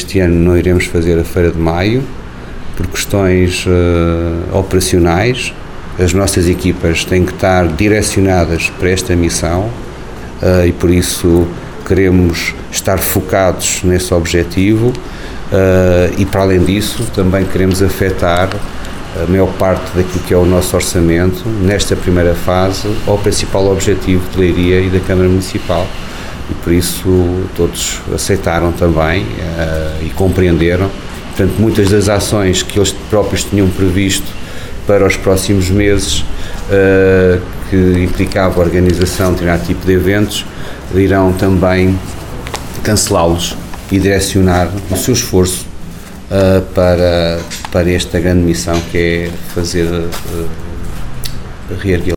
este ano não iremos fazer a Feira de Maio, por questões operacionais. As nossas equipas têm que estar direcionadas para esta missão e por isso queremos estar focados nesse objetivo e para além disso também queremos afetar a maior parte daquilo que é o nosso orçamento nesta primeira fase ao principal objetivo de Leiria e da Câmara Municipal. E por isso todos aceitaram também e compreenderam. Portanto, muitas das ações que eles próprios tinham previsto para os próximos meses, que implicava a organização de determinado tipo de eventos, irão também cancelá-los e direcionar o seu esforço para esta grande missão que é fazer reerguer